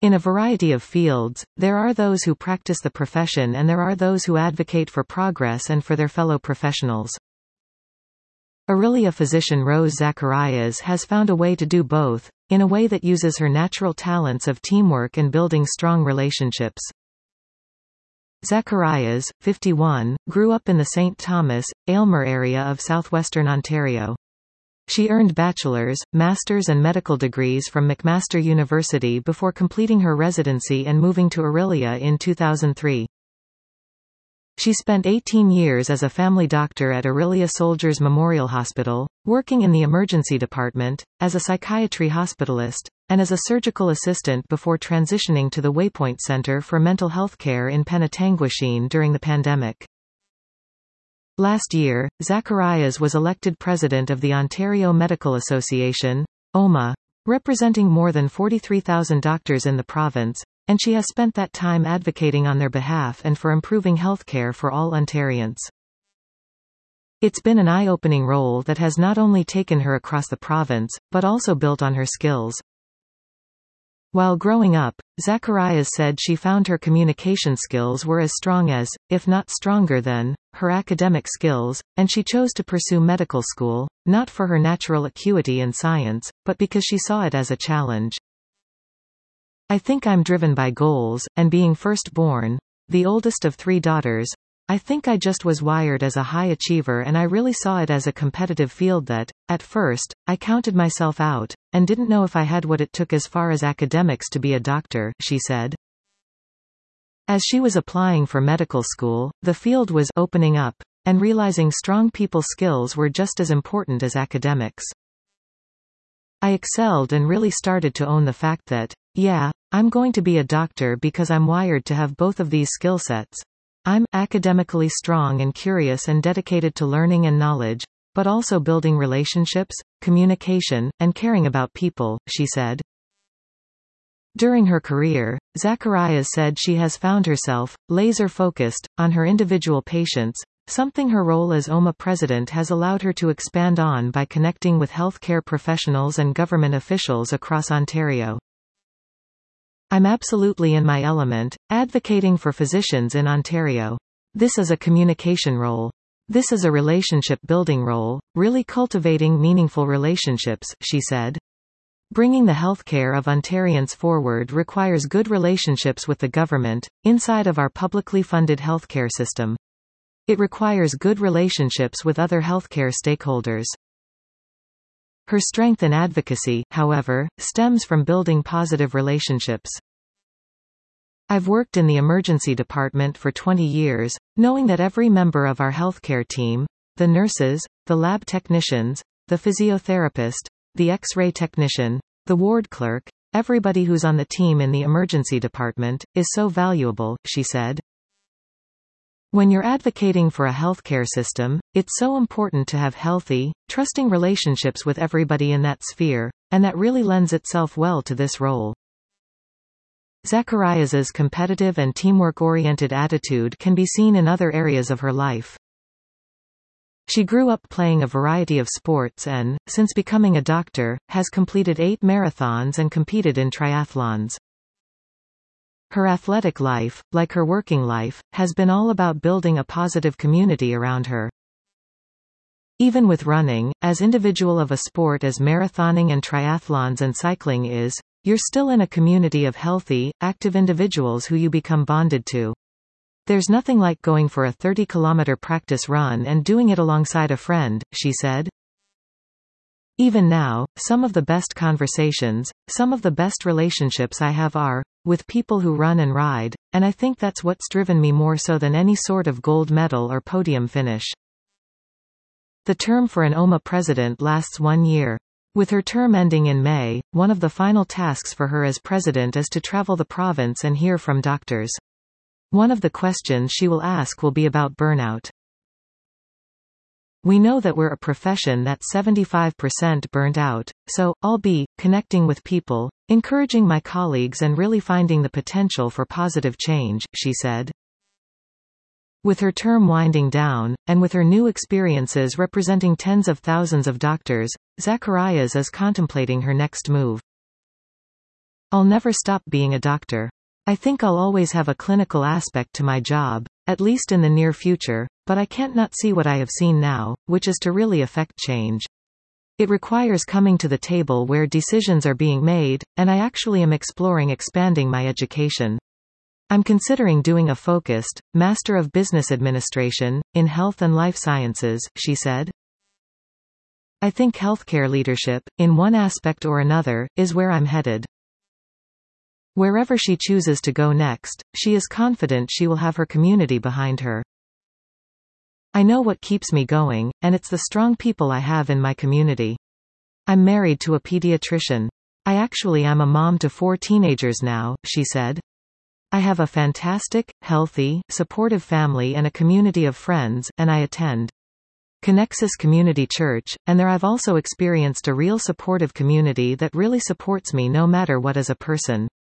In a variety of fields, there are those who practice the profession and there are those who advocate for progress and for their fellow professionals. Aurelia physician Rose Zacharias has found a way to do both, in a way that uses her natural talents of teamwork and building strong relationships. Zacharias, 51, grew up in the St. Thomas, Aylmer area of southwestern Ontario. She earned bachelor's, master's and medical degrees from McMaster University before completing her residency and moving to Aurelia in 2003. She spent 18 years as a family doctor at Aurelia Soldiers Memorial Hospital, working in the emergency department, as a psychiatry hospitalist, and as a surgical assistant before transitioning to the Waypoint Center for Mental Health Care in Penetanguishene during the pandemic. Last year, Zacharias was elected president of the Ontario Medical Association, OMA, representing more than 43,000 doctors in the province, and she has spent that time advocating on their behalf and for improving healthcare for all Ontarians. It's been an eye-opening role that has not only taken her across the province, but also built on her skills. While growing up, Zacharias said she found her communication skills were as strong as, if not stronger than, her academic skills, and she chose to pursue medical school, not for her natural acuity in science, but because she saw it as a challenge. I think I'm driven by goals, and being firstborn, the oldest of 3 daughters, I think I just was wired as a high achiever and I really saw it as a competitive field that, at first, I counted myself out, and didn't know if I had what it took as far as academics to be a doctor, she said. As she was applying for medical school, the field was opening up, and realizing strong people skills were just as important as academics. I excelled and really started to own the fact that, yeah, I'm going to be a doctor because I'm wired to have both of these skill sets. I'm academically strong and curious and dedicated to learning and knowledge, but also building relationships, communication, and caring about people, she said. During her career, Zacharias said she has found herself laser-focused on her individual patients, something her role as OMA president has allowed her to expand on by connecting with healthcare professionals and government officials across Ontario. I'm absolutely in my element, advocating for physicians in Ontario. This is a communication role. This is a relationship-building role, really cultivating meaningful relationships, she said. Bringing the healthcare of Ontarians forward requires good relationships with the government, inside of our publicly funded healthcare system. It requires good relationships with other healthcare stakeholders. Her strength in advocacy, however, stems from building positive relationships. I've worked in the emergency department for 20 years, knowing that every member of our healthcare team, the nurses, the lab technicians, the physiotherapist, the X-ray technician, the ward clerk, everybody who's on the team in the emergency department, is so valuable, she said. When you're advocating for a healthcare system, it's so important to have healthy, trusting relationships with everybody in that sphere, and that really lends itself well to this role. Zacharias's competitive and teamwork-oriented attitude can be seen in other areas of her life. She grew up playing a variety of sports and, since becoming a doctor, has completed 8 marathons and competed in triathlons. Her athletic life, like her working life, has been all about building a positive community around her. Even with running, as individual of a sport as marathoning and triathlons and cycling is, you're still in a community of healthy, active individuals who you become bonded to. There's nothing like going for a 30-kilometer practice run and doing it alongside a friend, she said. Even now, some of the best conversations, some of the best relationships I have are with people who run and ride, and I think that's what's driven me more so than any sort of gold medal or podium finish. The term for an OMA president lasts 1 year. With her term ending in May, one of the final tasks for her as president is to travel the province and hear from doctors. One of the questions she will ask will be about burnout. We know that we're a profession that's 75% burnt out, so I'll be connecting with people, encouraging my colleagues and really finding the potential for positive change, she said. With her term winding down, and with her new experiences representing tens of thousands of doctors, Zacharias is contemplating her next move. I'll never stop being a doctor. I think I'll always have a clinical aspect to my job, at least in the near future, but I can't not see what I have seen now, which is to really affect change. It requires coming to the table where decisions are being made, and I actually am exploring expanding my education. I'm considering doing a focused, Master of Business Administration, in Health and Life Sciences, she said. I think healthcare leadership, in one aspect or another, is where I'm headed. Wherever she chooses to go next, she is confident she will have her community behind her. I know what keeps me going, and it's the strong people I have in my community. I'm married to a pediatrician. I actually am a mom to 4 teenagers now, she said. I have a fantastic, healthy, supportive family and a community of friends, and I attend Connexus Community Church, and there I've also experienced a real supportive community that really supports me no matter what as a person.